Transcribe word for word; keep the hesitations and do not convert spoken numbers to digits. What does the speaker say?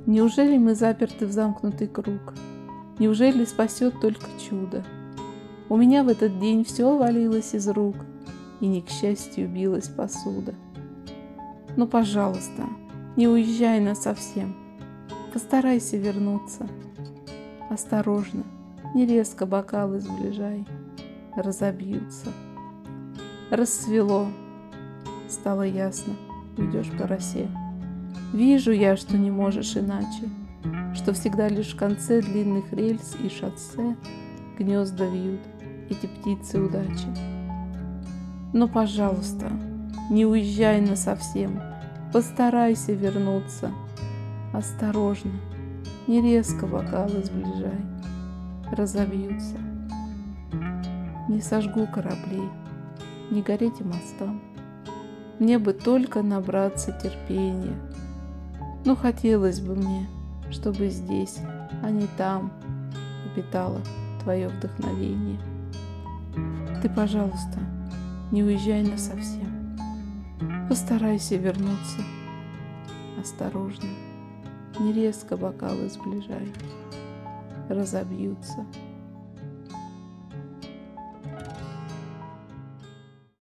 Неужели мы заперты в замкнутый круг? Неужели спасет только чудо? У меня в этот день все валилось из рук, и не к счастью билась посуда. Ну, пожалуйста, не уезжай насовсем, постарайся вернуться. Осторожно, не резко бокалы сближай, разобьются. Рассвело, стало ясно, уйдешь по росе. Вижу я, что не можешь иначе, что всегда лишь в конце длинных рельс и шоссе гнезда вьют эти птицы удачи. Но, пожалуйста, не уезжай насовсем, постарайся вернуться. Осторожно, не резко бокалы сближай, разобьются. Не сожгу кораблей, не горите мостам. Мне бы только набраться терпения. Ну, хотелось бы мне, чтобы здесь, а не там, обитало твое вдохновение. Ты, пожалуйста, не уезжай насовсем. Постарайся вернуться. Осторожно, не резко бокалы сближай, разобьются.